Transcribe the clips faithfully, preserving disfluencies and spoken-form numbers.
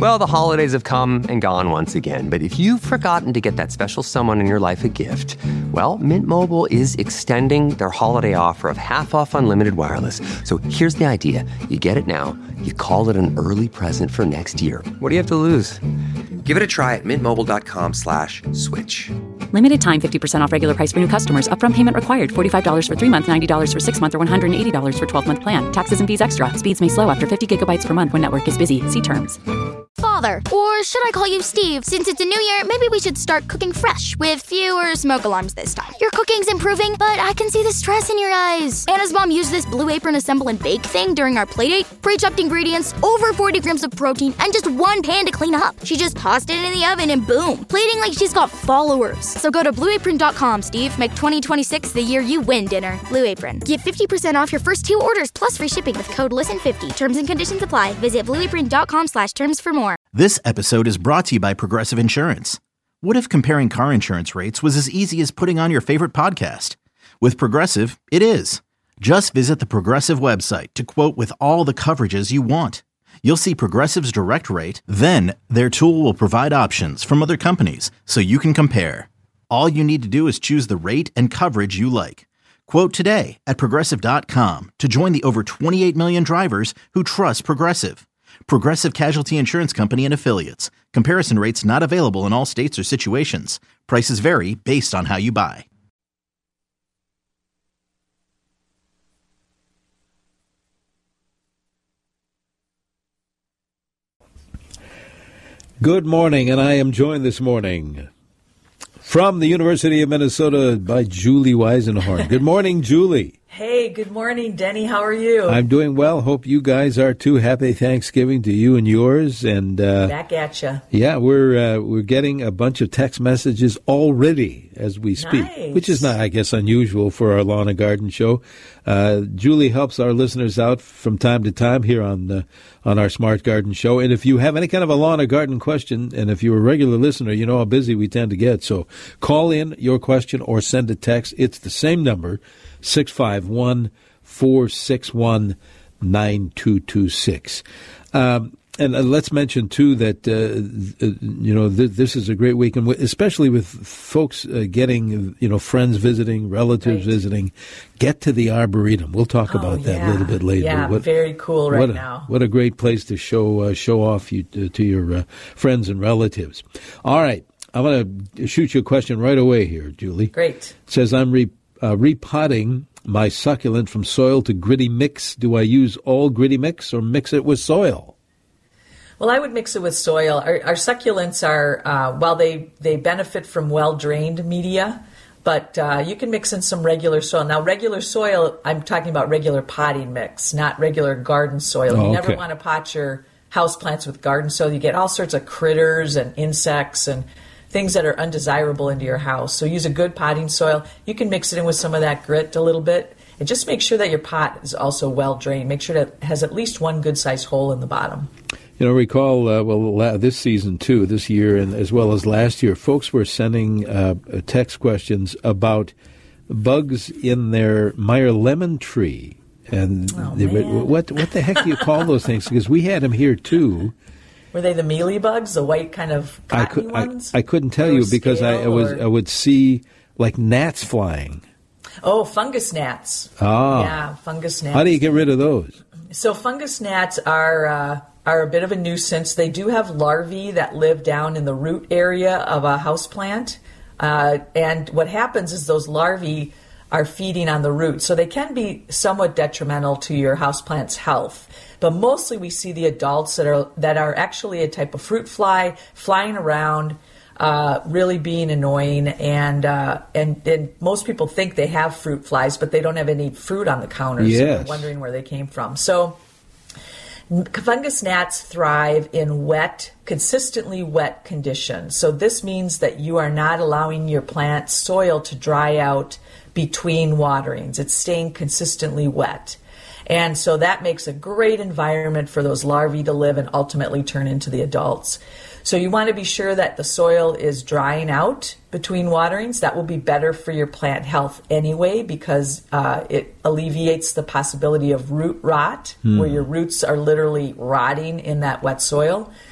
Well, the holidays have come and gone once again, but if you've forgotten to get that special someone in your life a gift, well, Mint Mobile is extending their holiday offer of half off unlimited wireless. So here's the idea. You get it now, you call it an early present for next year. What do you have to lose? Give it a try at mintmobile.com slash switch. Limited time, fifty percent off regular price for new customers. Upfront payment required. forty-five dollars for three months, ninety dollars for six months, or one hundred eighty dollars for twelve-month plan. Taxes and fees extra. Speeds may slow after fifty gigabytes per month when network is busy. See terms. Father, or should I call you Steve? Since it's a new year, maybe we should start cooking fresh with fewer smoke alarms this time. Your cooking's improving, but I can see the stress in your eyes. Anna's mom used this Blue Apron assemble and bake thing during our playdate. Pre-chopped ingredients, over forty grams of protein, and just one pan to clean up. She just tossed it in the oven and boom, plating like she's got followers. So go to blue apron dot com, Steve. Make twenty twenty-six the year you win dinner. Blue Apron. Get fifty percent off your first two orders plus free shipping with code listen fifty. Terms and conditions apply. Visit blue apron dot com slash terms for more. This episode is brought to you by Progressive Insurance. What if comparing car insurance rates was as easy as putting on your favorite podcast? With Progressive, it is. Just visit the Progressive website to quote with all the coverages you want. You'll see Progressive's direct rate, then their tool will provide options from other companies so you can compare. All you need to do is choose the rate and coverage you like. Quote today at progressive dot com to join the over twenty-eight million drivers who trust Progressive. Progressive Casualty Insurance Company and Affiliates. Comparison rates not available in all states or situations. Prices vary based on how you buy. Good morning, and I am joined this morning from the University of Minnesota by Julie Weisenhorn. Good morning, Julie. Hey, good morning, Denny. How are you? I'm doing well. Hope you guys are too. Happy Thanksgiving to you and yours. And uh, back at you. Yeah, we're uh, we're getting a bunch of text messages already as we speak, nice. Which is not, I guess, unusual for our Lawn and Garden show. Uh, Julie helps our listeners out from time to time here on the on our Smart Garden show. And if you have any kind of a lawn or garden question, and if you're a regular listener, you know how busy we tend to get. So call in your question or send a text. It's the same number. six five one, four six one, nine two two six. Um, and uh, let's mention, too, that, uh, uh, you know, th- this is a great weekend, especially with folks uh, getting, you know, friends visiting, relatives right. visiting. Get to the Arboretum. We'll talk oh, about yeah. that a little bit later. Yeah, what, very cool right what a, now. What a great place to show uh, show off you to, to your uh, friends and relatives. All right. I'm going to shoot you a question right away here, Julie. Great. It says, I'm re- uh, repotting my succulent from soil to gritty mix. Do I use all gritty mix or mix it with soil? Well, I would mix it with soil. Our, our succulents are, uh, while they, they benefit from well-drained media, but uh, you can mix in some regular soil. Now, regular soil, I'm talking about regular potting mix, not regular garden soil. Oh, you okay. never want to pot your houseplants with garden soil. You get all sorts of critters and insects and things that are undesirable into your house. So use a good potting soil. You can mix it in with some of that grit a little bit. And just make sure that your pot is also well drained. Make sure that it has at least one good-sized hole in the bottom. You know, recall, uh, well, this season, too, this year, and as well as last year, folks were sending uh, text questions about bugs in their Meyer lemon tree. And oh, they, what what the heck do you call those things? Because we had them here, too. Were they the mealy bugs, the white kind of cottony I, could, ones? I, I couldn't tell you because I, I was I would see, like, gnats flying. Oh, fungus gnats. Oh. Yeah, fungus gnats. How do you get rid of those? So fungus gnats are uh, are a bit of a nuisance. They do have larvae that live down in the root area of a houseplant. Uh, and what happens is those larvae are feeding on the roots. So they can be somewhat detrimental to your houseplant's health. But mostly we see the adults that are that are actually a type of fruit fly flying around, Uh, really being annoying, and, uh, and and most people think they have fruit flies, but they don't have any fruit on the counters. Yes. So they're wondering where they came from. So fungus gnats thrive in wet, consistently wet conditions. So this means that you are not allowing your plant soil to dry out between waterings. It's staying consistently wet. And so that makes a great environment for those larvae to live and ultimately turn into the adults. So you want to be sure that the soil is drying out between waterings. That will be better for your plant health anyway, because uh, it alleviates the possibility of root rot, hmm. where your roots are literally rotting in that wet soil.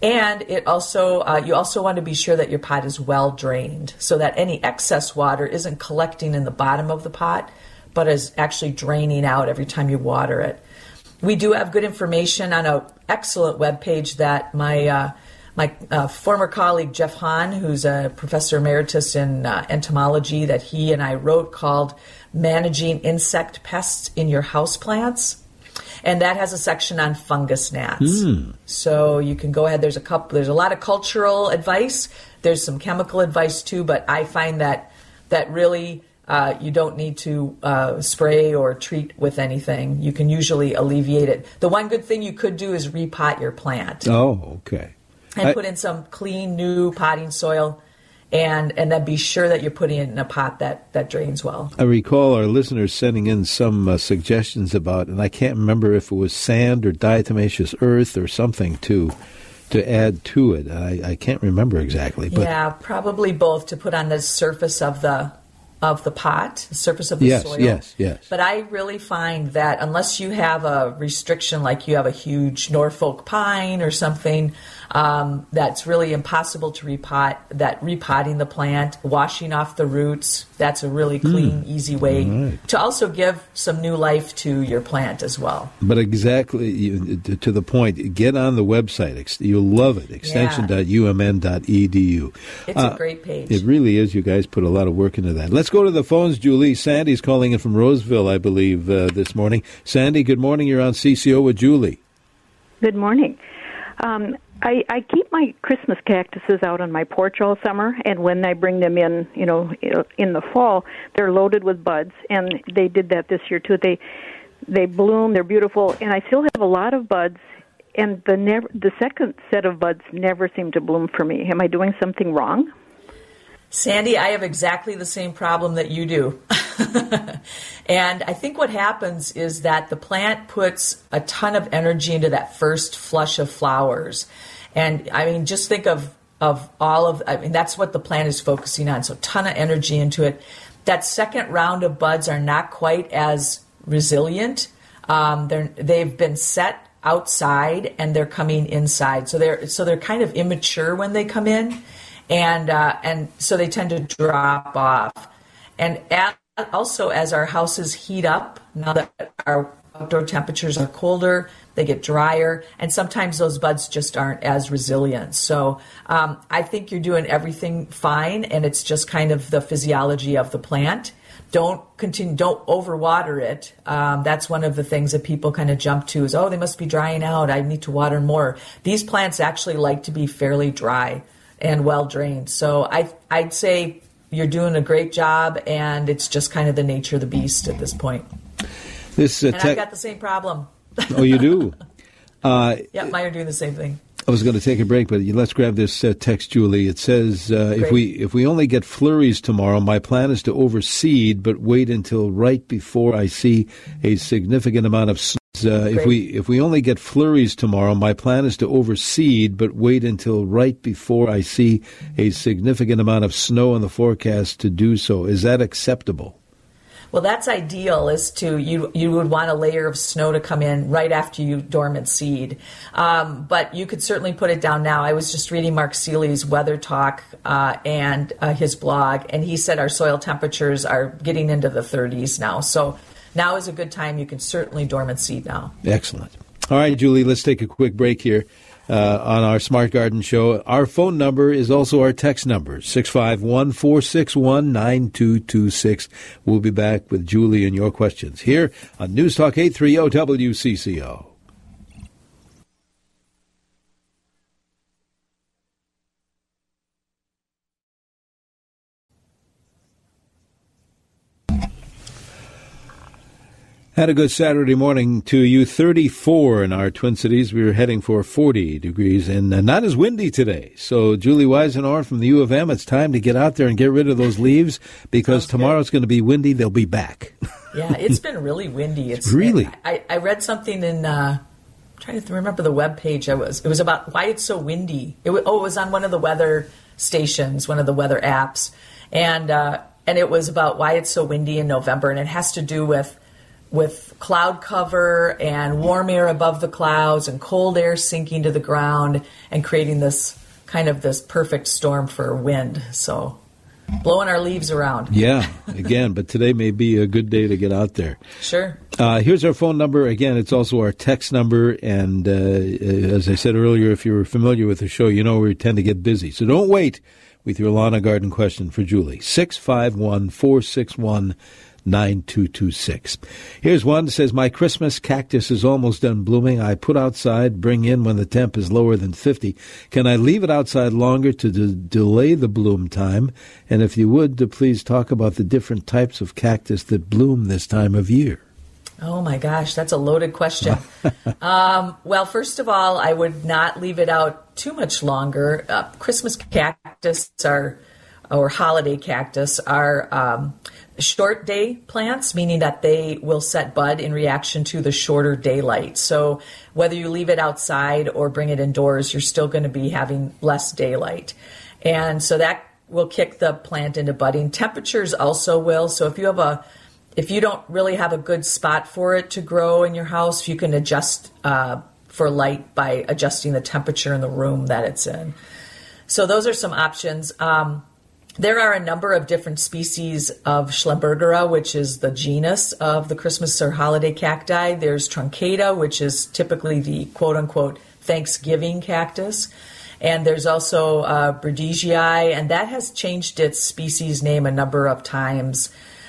And it also, uh, you also want to be sure that your pot is well drained so that any excess water isn't collecting in the bottom of the pot, but is actually draining out every time you water it. We do have good information on an excellent webpage that my uh, my uh, former colleague Jeff Hahn, who's a professor emeritus in uh, entomology, that he and I wrote, called Managing Insect Pests in Your Houseplants. And that has a section on fungus gnats. Mm. So you can go ahead. There's a couple. There's a lot of cultural advice. There's some chemical advice too. But I find that that really uh, you don't need to uh, spray or treat with anything. You can usually alleviate it. The one good thing you could do is repot your plant. Oh, okay. And I, put in some clean new potting soil. And and then be sure that you're putting it in a pot that, that drains well. I recall our listeners sending in some uh, suggestions about, and I can't remember if it was sand or diatomaceous earth or something to to add to it. I, I can't remember exactly. But yeah, probably both, to put on the surface of the of the pot, the surface of the yes, soil. Yes, yes, yes. But I really find that unless you have a restriction, like you have a huge Norfolk pine or something, um, that's really impossible to repot, that repotting the plant, washing off the roots, that's a really clean, mm. easy way right. to also give some new life to your plant as well. But exactly, you, to the point, get on the website. You'll love it, extension dot u m n dot e d u. It's uh, a great page. It really is. You guys put a lot of work into that. Let's go to the phones, Julie. Sandy's calling in from Roseville, I believe, uh, this morning. Sandy, good morning. You're on C C O with Julie. Good morning. Um, I, I keep my Christmas cactuses out on my porch all summer, and when I bring them in, you know, in the fall, they're loaded with buds, and they did that this year too. They they bloom, they're beautiful, and I still have a lot of buds, and the never the second set of buds never seem to bloom for me. Am I doing something wrong? Sandy, I have exactly the same problem that you do. And I think what happens is that the plant puts a ton of energy into that first flush of flowers. And I mean, just think of, of all of, I mean, that's what the plant is focusing on. So a ton of energy into it. That second round of buds are not quite as resilient. Um, they're, they've been set outside and they're coming inside. So they're, so they're kind of immature when they come in. And uh, and so they tend to drop off. And at, also, as our houses heat up, now that our outdoor temperatures are colder, they get drier, and sometimes those buds just aren't as resilient. So um, I think you're doing everything fine, and it's just kind of the physiology of the plant. Don't continue, don't overwater it. Um, that's one of the things that people kind of jump to is, oh, they must be drying out. I need to water more. These plants actually like to be fairly dry and well drained. So I, I'd say you're doing a great job, and it's just kind of the nature of the beast at this point. This, uh, and I've got the same problem. Oh, you do? Uh, yeah, mine are doing the same thing. I was going to take a break, but let's grab this uh, text, Julie. It says, uh, if we if we only get flurries tomorrow, my plan is to overseed, but wait until right before I see a significant amount of snow. Uh, if we if we only get flurries tomorrow, my plan is to overseed, but wait until right before I see a significant amount of snow in the forecast to do so. Is that acceptable? Well, that's ideal. Is to you you would want a layer of snow to come in right after you dormant seed, um, but you could certainly put it down now. I was just reading Mark Seeley's Weather Talk uh, and uh, his blog, and he said our soil temperatures are getting into the thirties now. So now is a good time. You can certainly dormant seed now. Excellent. All right, Julie, let's take a quick break here uh, on our Smart Garden Show. Our phone number is also our text number, six five one, four six one, nine two two six. We'll be back with Julie and your questions here on News Talk eight thirty W C C O. Had a good Saturday morning to you. thirty-four in our Twin Cities. We were heading for forty degrees and not as windy today. So, Julie Weisenhorn from the U of M, it's time to get out there and get rid of those leaves because Sounds tomorrow's good. Going to be windy. They'll be back. Yeah, it's been really windy. It's really. I, I read something in. Uh, I'm trying to remember the web page. I was. It was about why it's so windy. It was, oh, it was on one of the weather stations, one of the weather apps, and uh, and it was about why it's so windy in November, and it has to do with with cloud cover and warm air above the clouds and cold air sinking to the ground and creating this kind of this perfect storm for wind. So blowing our leaves around. Yeah, again, but today may be a good day to get out there. Sure. Uh, here's our phone number. Again, it's also our text number. And uh, as I said earlier, if you're familiar with the show, you know we tend to get busy. So don't wait with your lawn and garden question for Julie. six five one, four six one, nine two two six. Here's one that says, my Christmas cactus is almost done blooming. I put outside, bring in when the temp is lower than fifty. Can I leave it outside longer to de- delay the bloom time? And if you would, to please talk about the different types of cactus that bloom this time of year. Oh, my gosh, that's a loaded question. um, well, first of all, I would not leave it out too much longer. Uh, Christmas cactus are, or holiday cactus are um, short day plants, meaning that they will set bud in reaction to the shorter daylight. So whether you leave it outside or bring it indoors, you're still going to be having less daylight. And so that will kick the plant into budding. Temperatures also will. So if you have a If you don't really have a good spot for it to grow in your house, you can adjust uh, for light by adjusting the temperature in the room that it's in. So those are some options. Um, there are a number of different species of Schlumbergera, which is the genus of the Christmas or holiday cacti. There's Truncata, which is typically the quote-unquote Thanksgiving cactus. And there's also uh, Bradesii, and that has changed its species name a number of times.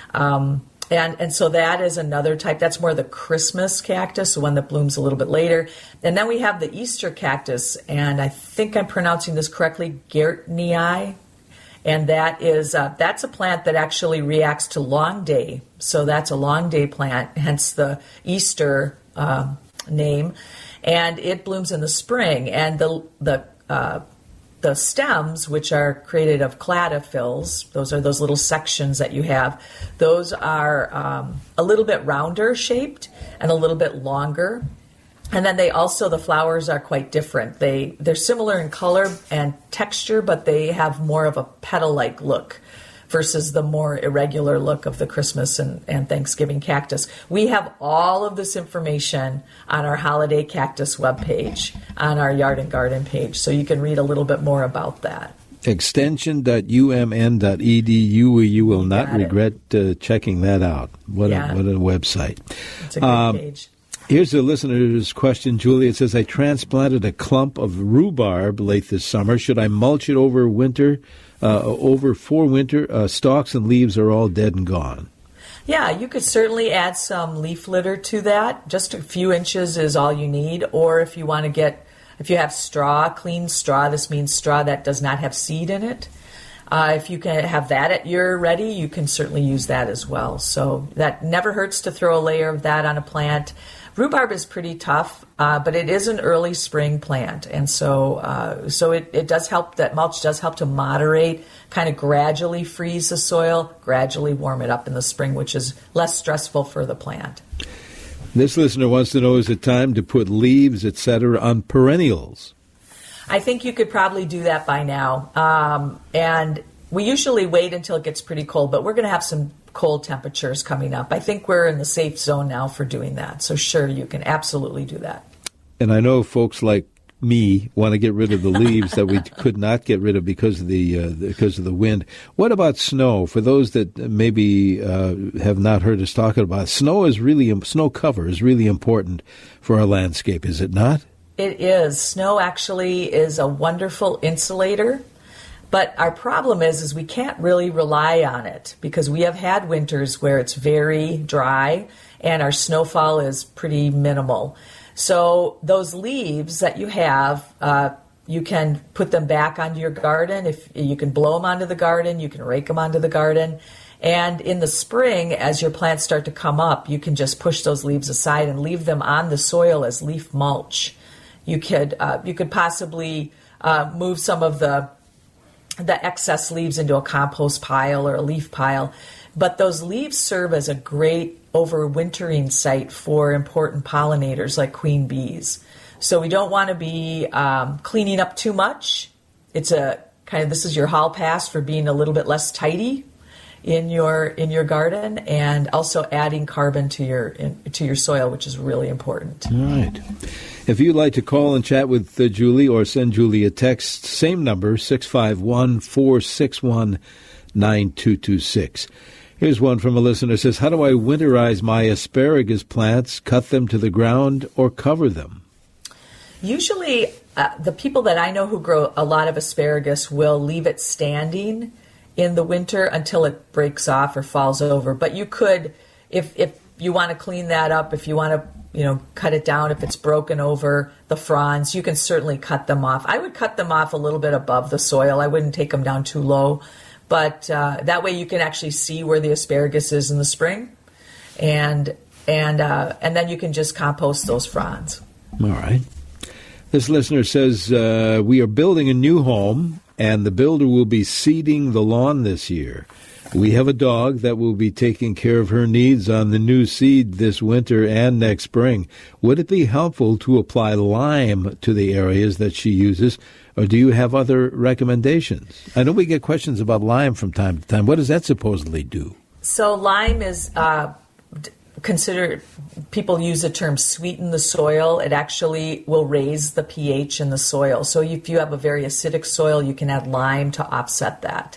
Um, And and so that is another type. That's more the Christmas cactus, the one that blooms a little bit later. And then we have the Easter cactus, and I think I'm pronouncing this correctly, Gertnii. And that is uh, that's a plant that actually reacts to long day. So that's a long day plant, hence the Easter uh, name. And it blooms in the spring. And the the uh, The stems, which are created of cladophylls, those are those little sections that you have, those are um, a little bit rounder shaped and a little bit longer. And then they also, the flowers are quite different. They, they're similar in color and texture, but they have more of a petal-like look versus the more irregular look of the Christmas and, and Thanksgiving cactus. We have all of this information on our holiday cactus webpage, on our yard and garden page, so you can read a little bit more about that. extension dot u m n dot e d u. You will not Got regret uh, checking that out. What, yeah. a, what a website. It's a good um, page. Here's a listener's question, Julie. It says, I transplanted a clump of rhubarb late this summer. Should I mulch it over winter? Uh, over four winter, uh, stalks and leaves are all dead and gone. Yeah, you could certainly add some leaf litter to that. Just a few inches is all you need. Or if you want to get, if you have straw, clean straw, this means straw that does not have seed in it. Uh, if you can have that at your ready, you can certainly use that as well. So that never hurts to throw a layer of that on a plant. Rhubarb is pretty tough, uh, but it is an early spring plant, and so uh, so it, it does help, that mulch does help to moderate, kind of gradually freeze the soil, gradually warm it up in the spring, which is less stressful for the plant. This listener wants to know, is it time to put leaves, et cetera, on perennials? I think you could probably do that by now, um, and we usually wait until it gets pretty cold, but we're going to have some cold temperatures coming up. I think we're in the safe zone now for doing that. So sure, you can absolutely do that. And I know folks like me want to get rid of the leaves that we could not get rid of because of the uh, because of the wind. What about snow? For those that maybe uh, have not heard us talking about, snow is really snow cover is really important for our landscape, is it not? It is. Snow actually is a wonderful insulator. But our problem is, is we can't really rely on it because we have had winters where it's very dry and our snowfall is pretty minimal. So those leaves that you have, uh, you can put them back onto your garden. If you can blow them onto the garden, you can rake them onto the garden. And in the spring, as your plants start to come up, you can just push those leaves aside and leave them on the soil as leaf mulch. You could uh, you could possibly uh, move some of the the excess leaves into a compost pile or a leaf pile. But those leaves serve as a great overwintering site for important pollinators like queen bees. So we don't want to be um, cleaning up too much. It's a kind of, this is your hall pass for being a little bit less tidy. in your in your garden, and also adding carbon to your in, to your soil, which is really important. All right. If you'd like to call and chat with uh, Julie or send Julie a text, same number, six five one, four six one, nine two two six. Here's one from a listener, says, how do I winterize my asparagus plants, cut them to the ground, or cover them? Usually, uh, the people that I know who grow a lot of asparagus will leave it standing in the winter until it breaks off or falls over. But you could, if if you want to clean that up, if you want to, you know, cut it down, if it's broken over the fronds, you can certainly cut them off. I would cut them off a little bit above the soil. I wouldn't take them down too low. But uh, that way you can actually see where the asparagus is in the spring, and and uh, and then you can just compost those fronds. All right. This listener says, uh, we are building a new home, and the builder will be seeding the lawn this year. We have a dog that will be taking care of her needs on the new seed this winter and next spring. Would it be helpful to apply lime to the areas that she uses, or do you have other recommendations? I know we get questions about lime from time to time. What does that supposedly do? So lime is uh, considered, people use the term sweeten the soil. It actually will raise the pH in the soil. So if you have a very acidic soil, you can add lime to offset that.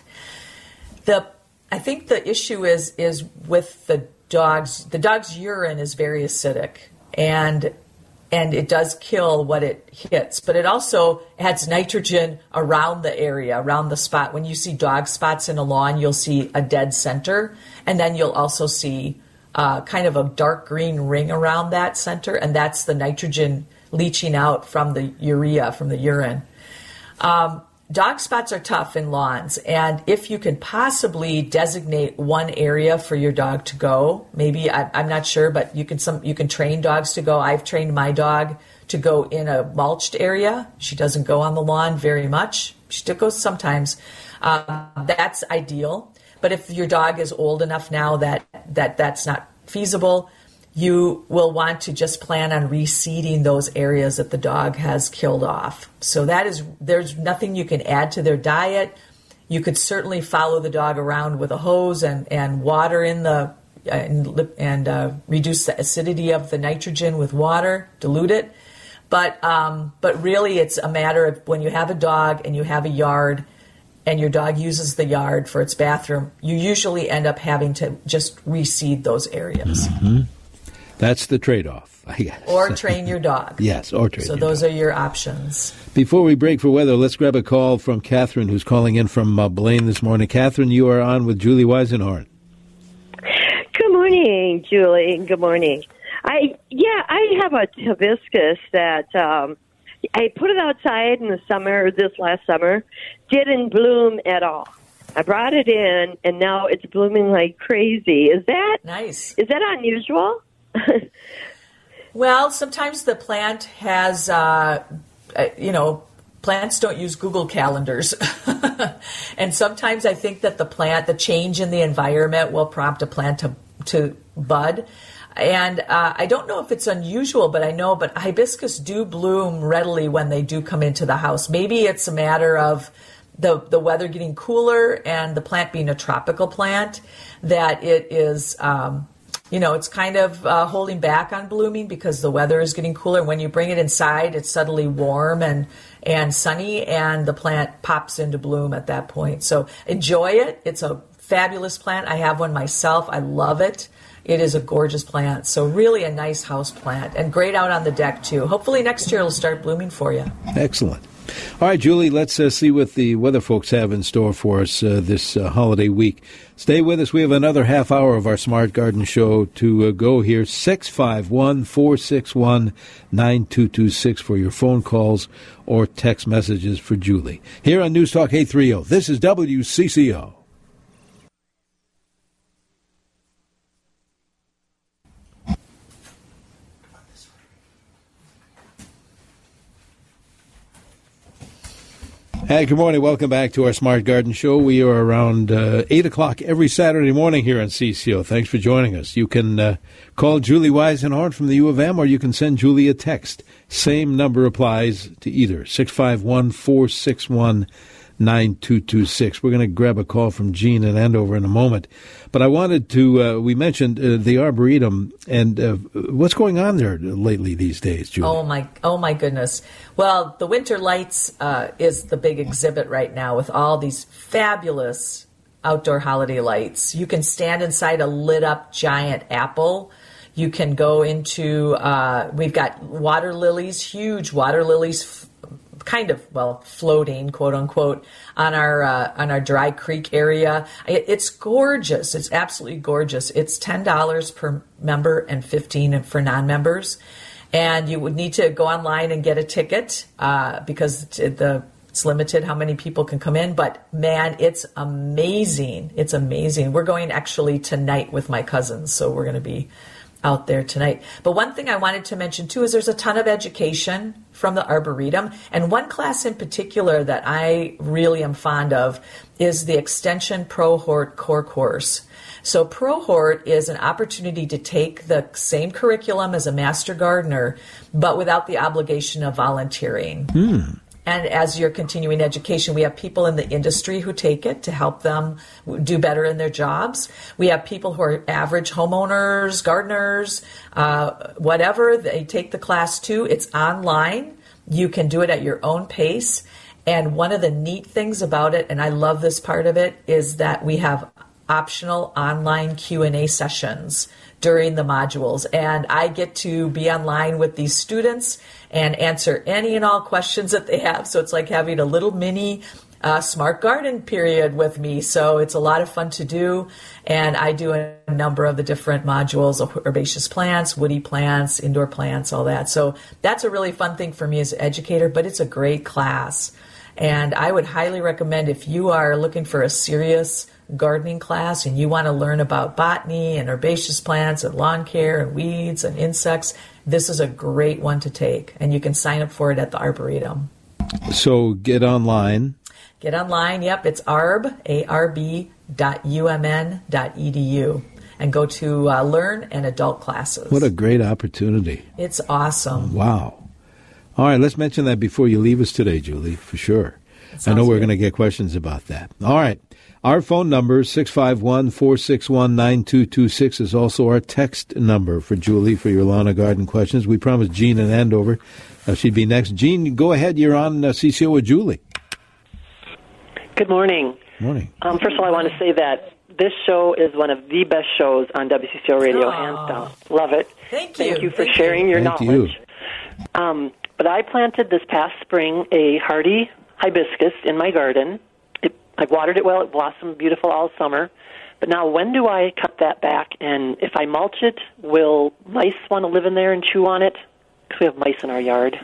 The I think the issue is is with the dogs. The dog's urine is very acidic, and and it does kill what it hits, but it also adds nitrogen around the area, around the spot. When you see dog spots in a lawn, you'll see a dead center, and then you'll also see uh, kind of a dark green ring around that center, and that's the nitrogen leaching out from the urea, from the urine. Um, Dog spots are tough in lawns, and if you can possibly designate one area for your dog to go, maybe I, I'm not sure, but you can some you can train dogs to go. I've trained my dog to go in a mulched area. She doesn't go on the lawn very much. She still goes sometimes. Um, that's ideal. But if your dog is old enough now that that that's not feasible, you will want to just plan on reseeding those areas that the dog has killed off. So that is, there's nothing you can add to their diet. You could certainly follow the dog around with a hose and, and water in the, and, and uh, reduce the acidity of the nitrogen with water, dilute it. But, um, but really it's a matter of when you have a dog and you have a yard and your dog uses the yard for its bathroom, you usually end up having to just reseed those areas. Mm-hmm. That's the trade-off, I guess. Or train your dog. Yes, or train So your those dog. are your options. Before we break for weather, let's grab a call from Catherine, who's calling in from uh, Blaine this morning. Catherine, you are on with Julie Weisenhorn. Good morning, Julie. Good morning. I yeah, I have a hibiscus that um, I put it outside in the summer, this last summer, didn't bloom at all. I brought it in, and now it's blooming like crazy. Is that nice? Is that unusual? Well, sometimes the plant has, uh, uh, you know, plants don't use Google calendars. And sometimes I think that the plant, the change in the environment will prompt a plant to, to bud. And uh, I don't know if it's unusual, but I know, but hibiscus do bloom readily when they do come into the house. Maybe it's a matter of the, the weather getting cooler and the plant being a tropical plant, that it is... Um, You know, it's kind of uh, holding back on blooming because the weather is getting cooler. When you bring it inside, it's suddenly warm and, and sunny, and the plant pops into bloom at that point. So enjoy it. It's a fabulous plant. I have one myself. I love it. It is a gorgeous plant. So really a nice house plant, and great out on the deck, too. Hopefully next year it'll start blooming for you. Excellent. All right, Julie, let's uh, see what the weather folks have in store for us uh, this uh, holiday week. Stay with us. We have another half hour of our Smart Garden Show to uh, go here. six five one, four six one, nine two two six for your phone calls or text messages for Julie. Here on News Talk eight thirty, this is W C C O. Hey, good morning. Welcome back to our Smart Garden Show. We are around uh, eight o'clock every Saturday morning here on C C O. Thanks for joining us. You can uh, call Julie Weisenhorn from the U of M, or you can send Julie a text. Same number applies to either, six five one, four six one, nine two two six. We're going to grab a call from Jean in Andover in a moment. But I wanted to, uh, we mentioned uh, the Arboretum, and uh, what's going on there lately these days, Julie? Oh, my oh my goodness. Well, the Winter Lights uh, is the big exhibit right now with all these fabulous outdoor holiday lights. You can stand inside a lit-up giant apple. You can go into, uh, we've got water lilies, huge water lilies, f- kind of, well, floating, quote unquote, on our uh, on our Dry Creek area. It, it's gorgeous. It's absolutely gorgeous. It's ten dollars per member and fifteen dollars for non-members. And you would need to go online and get a ticket uh, because the it's limited how many people can come in. But, man, it's amazing. It's amazing. We're going actually tonight with my cousins, so we're going to be out there tonight. But one thing I wanted to mention too is there's a ton of education from the Arboretum, and one class in particular that I really am fond of is the Extension ProHort Core Course. So ProHort is an opportunity to take the same curriculum as a Master Gardener, but without the obligation of volunteering. Hmm. And as you're continuing education, we have people in the industry who take it to help them do better in their jobs. We have people who are average homeowners, gardeners, uh, whatever. They take the class too. It's online. You can do it at your own pace. And one of the neat things about it, and I love this part of it, is that we have optional online Q and A sessions during the modules. And I get to be online with these students and answer any and all questions that they have. So it's like having a little mini uh, smart garden period with me. So it's a lot of fun to do. And I do a number of the different modules of herbaceous plants, woody plants, indoor plants, all that. So that's a really fun thing for me as an educator, but it's a great class. And I would highly recommend if you are looking for a serious gardening class and you want to learn about botany and herbaceous plants and lawn care and weeds and insects, this is a great one to take. And you can sign up for it at the Arboretum. So get online. Get online. Yep, it's arb, A R B dot U M N dot E D U. And go to uh, Learn and Adult Classes. What a great opportunity. It's awesome. Wow. All right, let's mention that before you leave us today, Julie, for sure. I know we're going to get questions about that. All right. Our phone number, six five one, four six one, nine two two six, is also our text number for Julie for your lawn and garden questions. We promised Jean in Andover uh, she'd be next. Jean, go ahead. You're on uh, C C O with Julie. Good morning. Morning. Um, first of all, I want to say that this show is one of the best shows on W C C O Radio, Aww. hands down. Love it. Thank you. Thank you for Thank sharing you. your Thank knowledge. you. Um, but I planted this past spring a hardy hibiscus in my garden. It, I watered it well. It blossomed beautiful all summer. But now when do I cut that back? And if I mulch it, will mice want to live in there and chew on it? Because we have mice in our yard.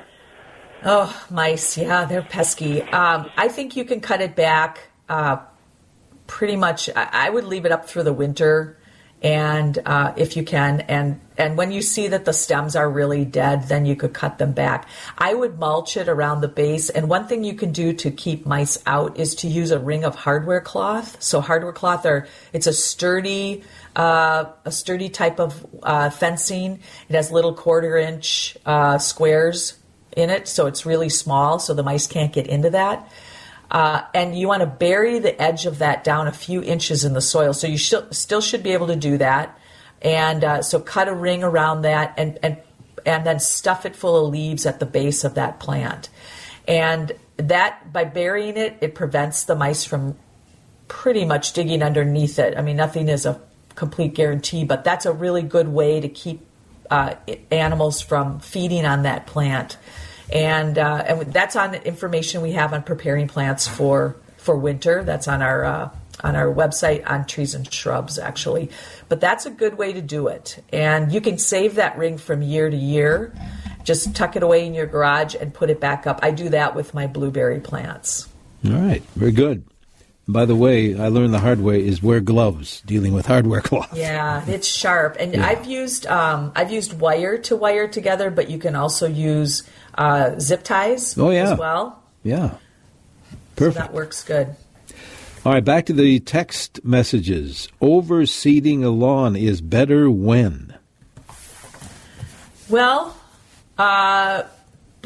Oh, mice. Yeah, they're pesky. Um, I think you can cut it back uh, pretty much. I, I would leave it up through the winter, and uh, if you can. And, and when you see that the stems are really dead, then you could cut them back. I would mulch it around the base. And one thing you can do to keep mice out is to use a ring of hardware cloth. So hardware cloth, are it's a sturdy uh, a sturdy type of uh, fencing. It has little quarter-inch uh, squares in it, so it's really small, so the mice can't get into that. Uh, and you want to bury the edge of that down a few inches in the soil. So you sh- still should be able to do that. And uh, so cut a ring around that and, and and then stuff it full of leaves at the base of that plant. And that, by burying it, it prevents the mice from pretty much digging underneath it. I mean, nothing is a complete guarantee, but that's a really good way to keep uh, animals from feeding on that plant. And uh, and that's on information we have on preparing plants for, for winter. That's on our uh, on our website on trees and shrubs, actually. But that's a good way to do it. And you can save that ring from year to year. Just tuck it away in your garage and put it back up. I do that with my blueberry plants. All right, very good. By the way, I learned the hard way is wear gloves dealing with hardware cloth. Yeah, it's sharp. And Yeah. I've used um, I've used wire to wire together, but you can also use uh, zip ties Oh, yeah. as well. Yeah, So perfect. that works good. All right, back to the text messages. Overseeding a lawn is better when? Well, uh, the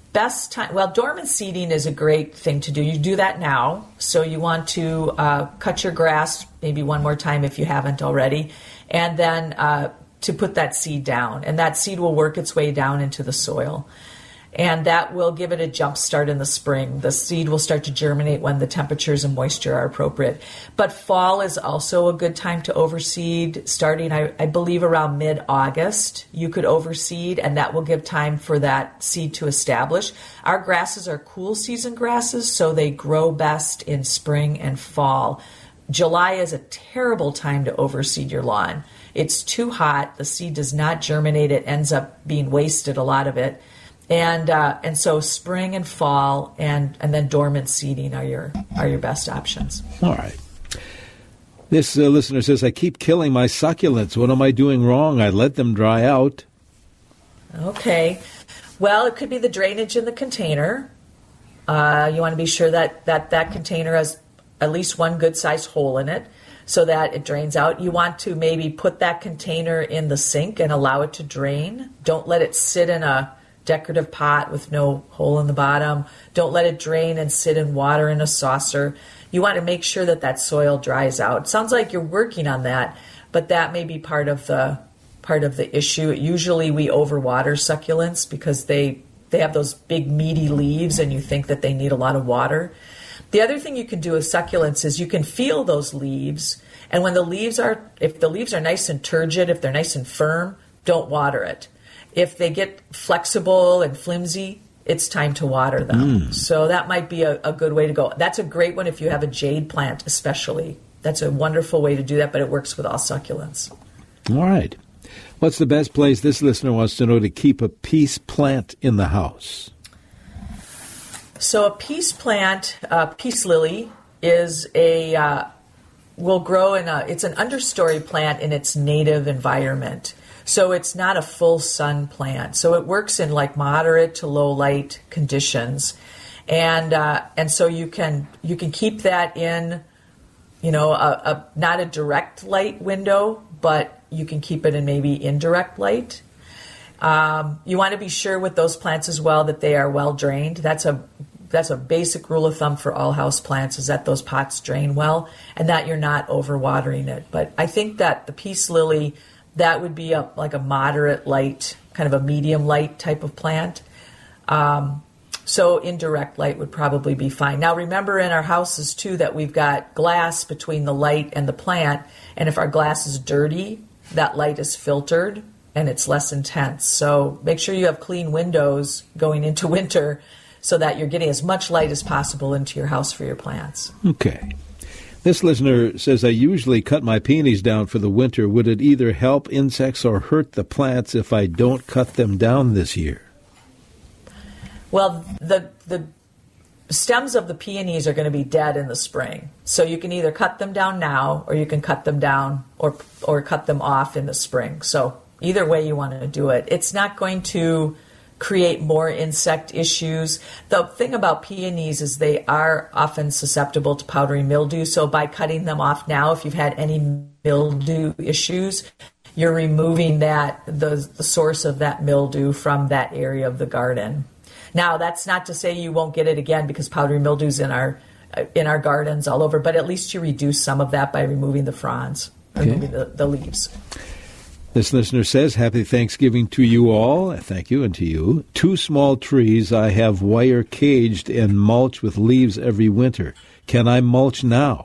best time, well, dormant seeding is a great thing to do. You do that now. So you want to uh, cut your grass maybe one more time if you haven't already, and then uh, to put that seed down. And that seed will work its way down into the soil. And that will give it a jump start in the spring. The seed will start to germinate when the temperatures and moisture are appropriate. But fall is also a good time to overseed. Starting, I, I believe, around mid-August, you could overseed, and that will give time for that seed to establish. Our grasses are cool season grasses, so they grow best in spring and fall. July is a terrible time to overseed your lawn. It's too hot. The seed does not germinate. It ends up being wasted, a lot of it. And uh, and so spring and fall and, and then dormant seeding are your are your best options. All right. This uh, listener says, I keep killing my succulents. What am I doing wrong? I let them dry out. Okay. Well, it could be the drainage in the container. Uh, you want to be sure that, that that container has at least one good-sized hole in it so that it drains out. You want to maybe put that container in the sink and allow it to drain. Don't let it sit in a decorative pot with no hole in the bottom. Don't let it drain and sit in water in a saucer. You want to make sure that that soil dries out. Sounds like you're working on that, but that may be part of the part of the issue. Usually we overwater succulents because they they have those big meaty leaves and you think that they need a lot of water. The other thing you can do with succulents is you can feel those leaves, and when the leaves are if the leaves are nice and turgid, if they're nice and firm, don't water it. If they get flexible and flimsy, it's time to water them. Mm. So that might be a, a good way to go. That's a great one if you have a jade plant especially. That's a wonderful way to do that, but it works with all succulents. All right. What's the best place, this listener wants to know, to keep a peace plant in the house? So a peace plant, uh, peace lily, is a, uh, will grow in a, it's an understory plant in its native environment. So it's not a full sun plant. So it works in like moderate to low light conditions. And uh, and so you can you can keep that in, you know, a, a not a direct light window, but you can keep it in maybe indirect light. Um, you want to be sure with those plants as well that they are well drained. That's a that's a basic rule of thumb for all house plants, is that those pots drain well and that you're not overwatering it. But I think that the peace lily, that would be a, like a moderate light, kind of a medium light type of plant. Um, so indirect light would probably be fine. Now remember in our houses too that we've got glass between the light and the plant, and if our glass is dirty, that light is filtered and it's less intense. So make sure you have clean windows going into winter so that you're getting as much light as possible into your house for your plants. Okay. This listener says, I usually cut my peonies down for the winter. Would it either help insects or hurt the plants if I don't cut them down this year? Well, the the stems of the peonies are going to be dead in the spring. So you can either cut them down now or you can cut them down or or cut them off in the spring. So either way you want to do it. It's not going to create more insect issues. The thing about peonies is they are often susceptible to powdery mildew. So by cutting them off now, if you've had any mildew issues, you're removing that the, the source of that mildew from that area of the garden. Now, that's not to say you won't get it again, because powdery mildew's in our in our gardens all over, but at least you reduce some of that by removing the fronds, okay. removing the, the leaves. This listener says, Happy Thanksgiving to you all. Thank you, and to you. Two small trees I have wire caged and mulch with leaves every winter. Can I mulch now?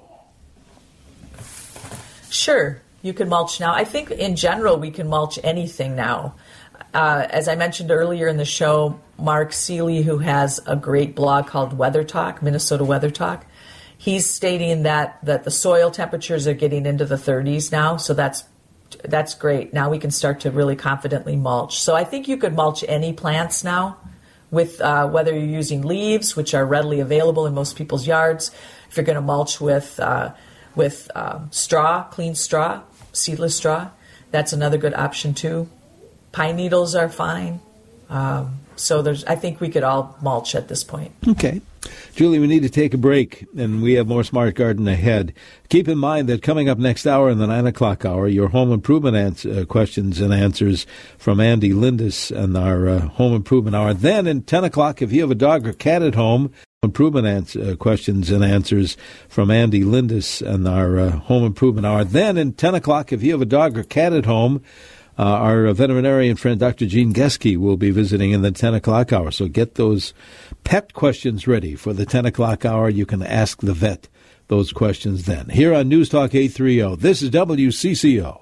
Sure, you can mulch now. I think in general we can mulch anything now. Uh, as I mentioned earlier in the show, Mark Seeley, who has a great blog called Weather Talk, Minnesota Weather Talk, he's stating that, that the soil temperatures are getting into the thirties now, so that's That's great. Now we can start to really confidently mulch. So I think you could mulch any plants now, with uh, whether you're using leaves, which are readily available in most people's yards. If you're going to mulch with uh, with uh, straw, clean straw, seedless straw, that's another good option too. Pine needles are fine. Um, so there's, I think we could all mulch at this point. Okay. Julie, we need to take a break, and we have more Smart Garden ahead. Keep in mind that coming up next hour in the nine o'clock hour, your home improvement ans- uh, questions and answers from Andy Lindis and our uh, home improvement hour. Then in ten o'clock, if you have a dog or cat at home, improvement ans- uh, questions and answers from Andy Lindis and our uh, home improvement hour. Then in ten o'clock, if you have a dog or cat at home, Uh, our veterinarian friend, Doctor Gene Geske, will be visiting in the ten o'clock hour. So get those pet questions ready for the ten o'clock hour. You can ask the vet those questions then. Here on News Talk eight thirty, this is W C C O.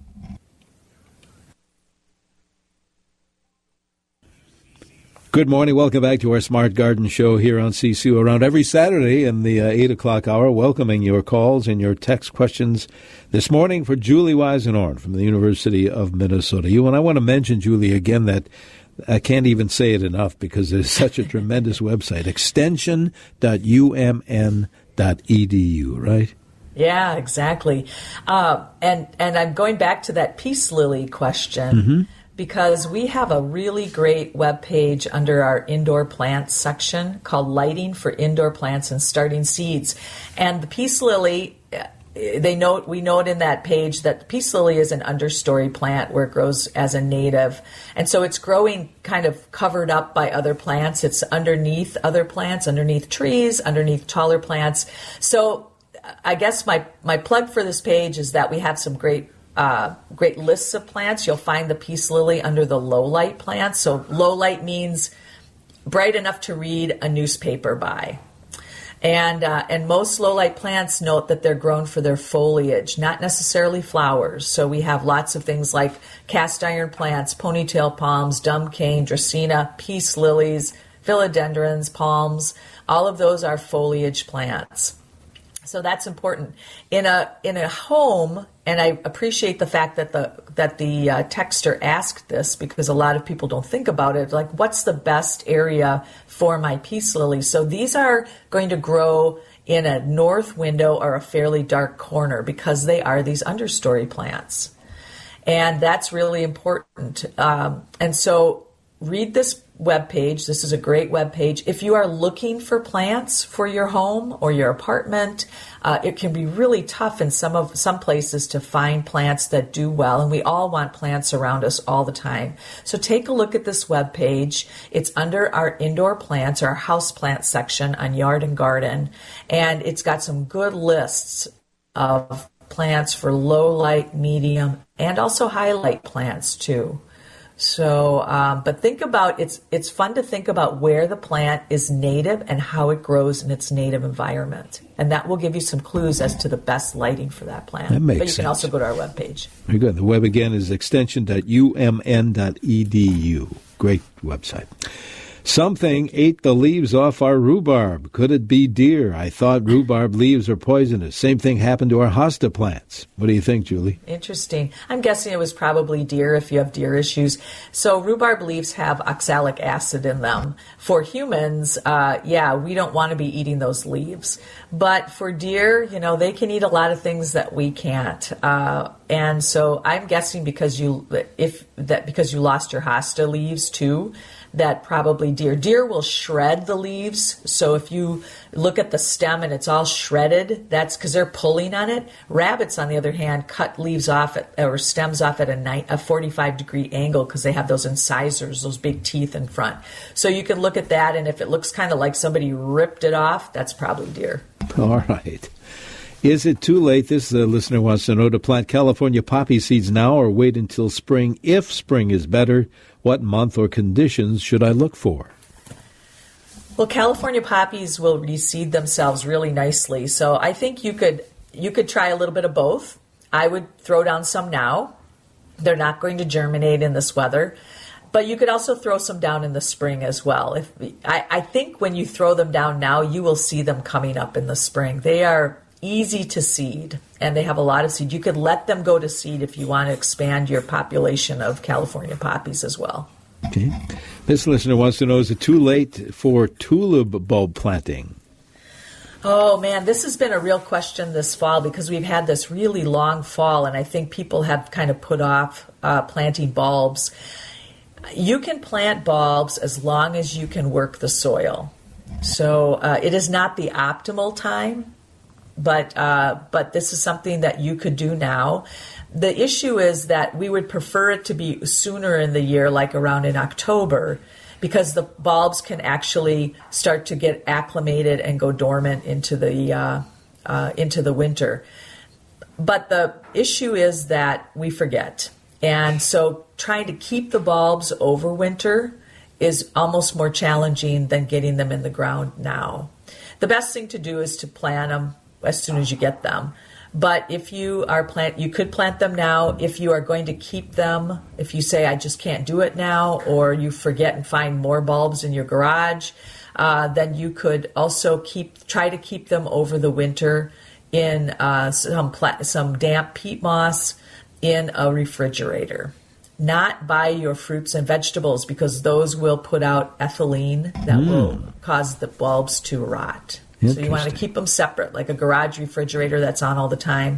Good morning. Welcome back to our Smart Garden Show here on C C O around every Saturday in the uh, eight o'clock hour, welcoming your calls and your text questions this morning for Julie Weisenhorn from the University of Minnesota. You and I want to mention, Julie, again, that I can't even say it enough because it's such a tremendous website, extension dot u m n dot e d u, right? Yeah, exactly. Uh, and, and I'm going back to that peace lily question. Mm-hmm. Because we have a really great web page under our indoor plants section called Lighting for Indoor Plants and Starting Seeds. And the peace lily, they note we note in that page that the peace lily is an understory plant where it grows as a native. And so it's growing kind of covered up by other plants. It's underneath other plants, underneath trees, underneath taller plants. So I guess my, my plug for this page is that we have some great Uh, great lists of plants. You'll find the peace lily under the low light plants. So low light means bright enough to read a newspaper by. And uh, and most low light plants note that they're grown for their foliage, not necessarily flowers. So we have lots of things like cast iron plants, ponytail palms, dumb cane, dracaena, peace lilies, philodendrons, palms. All of those are foliage plants. So that's important in a in a home, and I appreciate the fact that the that the uh, texter asked this because a lot of people don't think about it. Like, what's the best area for my peace lily? So these are going to grow in a north window or a fairly dark corner because they are these understory plants, and that's really important. Um, and so read this web page. This is a great web page. If you are looking for plants for your home or your apartment, uh, it can be really tough in some of some places to find plants that do well, and we all want plants around us all the time. So take a look at this web page. It's under our indoor plants, our house plant section on Yard and Garden, and it's got some good lists of plants for low light, medium, and also high light plants too. So, um, but think about, it's it's fun to think about where the plant is native and how it grows in its native environment. And that will give you some clues as to the best lighting for that plant. That makes but you sense. can also go to our webpage. Very good. The web again is extension dot u m n dot e d u. Great website. Something ate the leaves off our rhubarb. Could it be deer? I thought rhubarb leaves are poisonous. Same thing happened to our hosta plants. What do you think, Julie? Interesting. I'm guessing it was probably deer if you have deer issues. So rhubarb leaves have oxalic acid in them. For humans, uh, yeah, we don't want to be eating those leaves. But for deer, you know, they can eat a lot of things that we can't. Uh, and so I'm guessing because you if that because you lost your hosta leaves too, that probably deer. Deer will shred the leaves. So if you look at the stem and it's all shredded, that's because they're pulling on it. Rabbits, on the other hand, cut leaves off at, or stems off at a, ni- a forty-five degree angle because they have those incisors, those big teeth in front. So you can look at that, and if it looks kind of like somebody ripped it off, that's probably deer. All right. Is it too late, this uh, listener wants to know, to plant California poppy seeds now or wait until spring? If spring is better, what month or conditions should I look for? Well, California poppies will reseed themselves really nicely. So I think you could you could try a little bit of both. I would throw down some now. They're not going to germinate in this weather. But you could also throw some down in the spring as well. If I, I think when you throw them down now, you will see them coming up in the spring. They are easy to seed, and they have a lot of seed. You could let them go to seed if you want to expand your population of California poppies as well. Okay. This listener wants to know, is it too late for tulip bulb planting? Oh, man, this has been a real question this fall because we've had this really long fall, and I think people have kind of put off uh, planting bulbs. You can plant bulbs as long as you can work the soil. So uh, it is not the optimal time, but uh, but this is something that you could do now. The issue is that we would prefer it to be sooner in the year, like around in October, because the bulbs can actually start to get acclimated and go dormant into the uh, uh, into the winter. But the issue is that we forget. And so trying to keep the bulbs over winter is almost more challenging than getting them in the ground now. The best thing to do is to plant them as soon as you get them. But if you are plant, you could plant them now. If you are going to keep them, if you say, I just can't do it now, or you forget and find more bulbs in your garage, uh, then you could also keep try to keep them over the winter in uh, some pla- some damp peat moss in a refrigerator. Not by your fruits and vegetables, because those will put out ethylene that mm. will cause the bulbs to rot. So you want to keep them separate, like a garage refrigerator that's on all the time.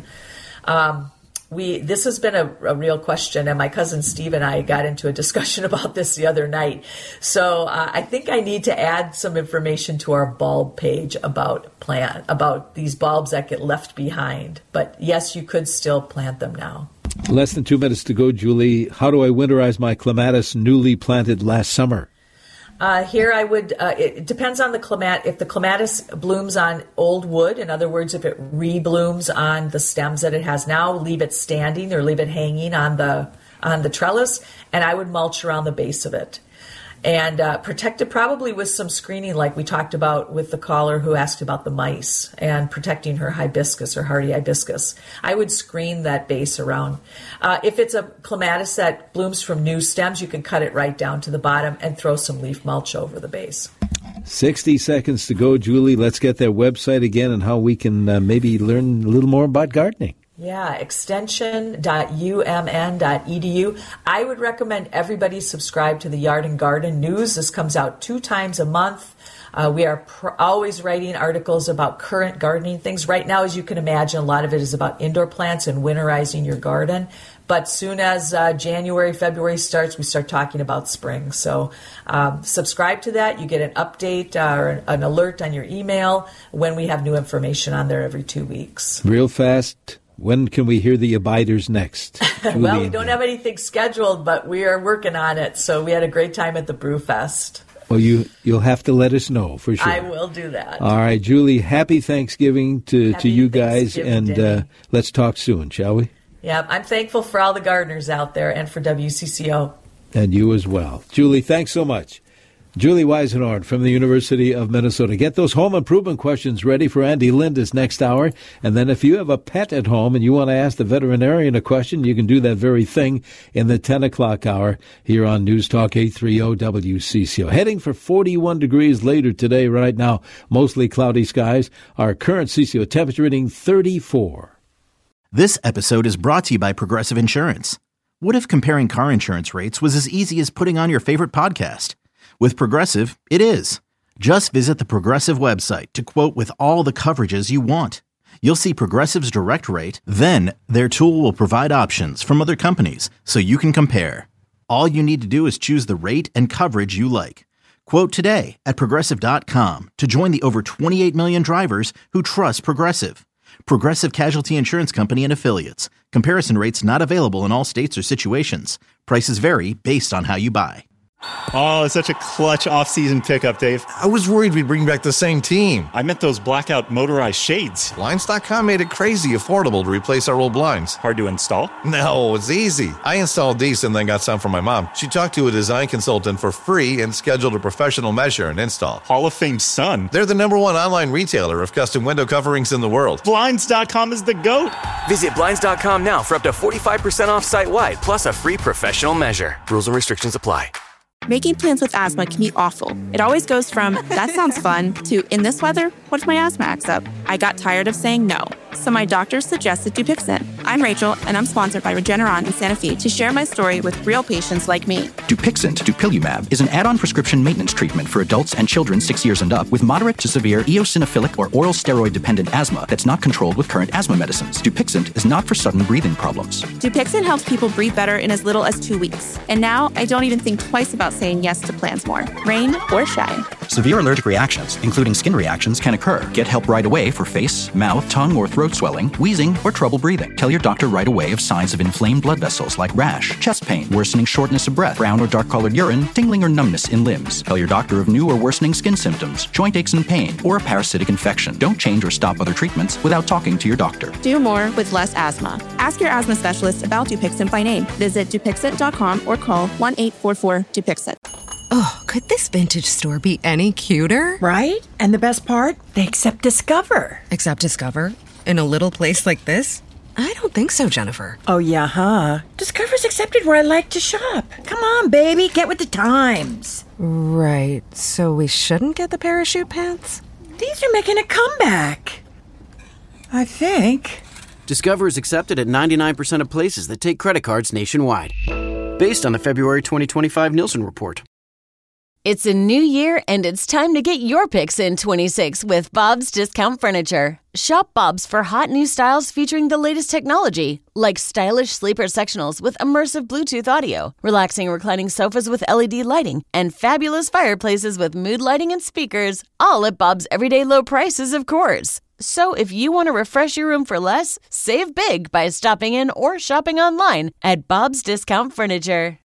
Um, we this has been a, a real question, and my cousin Steve and I got into a discussion about this the other night. So uh, I think I need to add some information to our bulb page about plant about these bulbs that get left behind. But yes, you could still plant them now. Less than two minutes to go, Julie. How do I winterize my clematis newly planted last summer? Uh, here I would, uh, it, it depends on the clematis. If the clematis blooms on old wood, in other words, if it re-blooms on the stems that it has now, leave it standing or leave it hanging on the on the trellis, and I would mulch around the base of it. And uh, protect it probably with some screening, like we talked about with the caller who asked about the mice and protecting her hibiscus or hardy hibiscus. I would screen that base around. Uh, if it's a clematis that blooms from new stems, you can cut it right down to the bottom and throw some leaf mulch over the base. sixty seconds to go, Julie. Let's get their website again and how we can uh, maybe learn a little more about gardening. Yeah, extension dot u m n dot e d u. I would recommend everybody subscribe to the Yard and Garden News. This comes out two times a month. Uh, we are pr- always writing articles about current gardening things. Right now, as you can imagine, a lot of it is about indoor plants and winterizing your garden. But soon as uh, January, February starts, we start talking about spring. So um, subscribe to that. You get an update uh, or an alert on your email when we have new information on there every two weeks. Real fast. When can we hear the Abiders next? Well, we don't have anything scheduled, but we are working on it. So we had a great time at the Brewfest. Well, you, you'll have to let us know for sure. I will do that. All right, Julie, happy Thanksgiving to, happy to you guys, and uh, let's talk soon, shall we? Yeah, I'm thankful for all the gardeners out there and for W C C O. And you as well. Julie, thanks so much. Julie Weisenhorn from the University of Minnesota. Get those home improvement questions ready for Andy Linda's next hour. And then if you have a pet at home and you want to ask the veterinarian a question, you can do that very thing in the ten o'clock hour here on News Talk eight thirty W C C O. Heading for forty-one degrees later today. Right now, mostly cloudy skies. Our current C C O temperature reading thirty-four. This episode is brought to you by Progressive Insurance. What if comparing car insurance rates was as easy as putting on your favorite podcast? With Progressive, it is. Just visit the Progressive website to quote with all the coverages you want. You'll see Progressive's direct rate, then their tool will provide options from other companies so you can compare. All you need to do is choose the rate and coverage you like. Quote today at Progressive dot com to join the over twenty-eight million drivers who trust Progressive. Progressive Casualty Insurance Company and Affiliates. Comparison rates not available in all states or situations. Prices vary based on how you buy. Oh, it's such a clutch off-season pickup, Dave. I was worried we'd bring back the same team. I meant those blackout motorized shades. Blinds dot com made it crazy affordable to replace our old blinds. Hard to install? No, it's easy. I installed these and then got some for my mom. She talked to a design consultant for free and scheduled a professional measure and install. Hall of Fame son. They're the number one online retailer of custom window coverings in the world. Blinds dot com is the GOAT. Visit Blinds dot com now for up to forty-five percent off site-wide, plus a free professional measure. Rules and restrictions apply. Making plans with asthma can be awful. It always goes from, that sounds fun, to, in this weather, what if my asthma acts up? I got tired of saying no, so my doctor suggested Dupixent. I'm Rachel, and I'm sponsored by Regeneron in Santa Fe to share my story with real patients like me. Dupixent, dupilumab, is an add-on prescription maintenance treatment for adults and children six years and up with moderate to severe eosinophilic or oral steroid-dependent asthma that's not controlled with current asthma medicines. Dupixent is not for sudden breathing problems. Dupixent helps people breathe better in as little as two weeks. And now I don't even think twice about saying yes to plans more, rain or shine. Severe allergic reactions, including skin reactions, can occur. Get help right away for face, mouth, tongue, or throat swelling, wheezing, or trouble breathing. Tell your doctor right away of signs of inflamed blood vessels like rash, chest pain, worsening shortness of breath, brown or dark-colored urine, tingling or numbness in limbs. Tell your doctor of new or worsening skin symptoms, joint aches and pain, or a parasitic infection. Don't change or stop other treatments without talking to your doctor. Do more with less asthma. Ask your asthma specialist about Dupixent by name. Visit Dupixent dot com or call one eight four four Dupixent. Oh, could this vintage store be any cuter? Right? And the best part? They accept Discover. Accept Discover? In a little place like this? I don't think so, Jennifer. Oh, yeah, huh? Discover's accepted where I like to shop. Come on, baby, get with the times. Right, so we shouldn't get the parachute pants? These are making a comeback. I think. Discover is accepted at ninety-nine percent of places that take credit cards nationwide. Based on the February twenty twenty-five Nielsen report. It's a new year, and it's time to get your picks in twenty-six with Bob's Discount Furniture. Shop Bob's for hot new styles featuring the latest technology, like stylish sleeper sectionals with immersive Bluetooth audio, relaxing reclining sofas with L E D lighting, and fabulous fireplaces with mood lighting and speakers, all at Bob's everyday low prices, of course. So if you want to refresh your room for less, save big by stopping in or shopping online at Bob's Discount Furniture.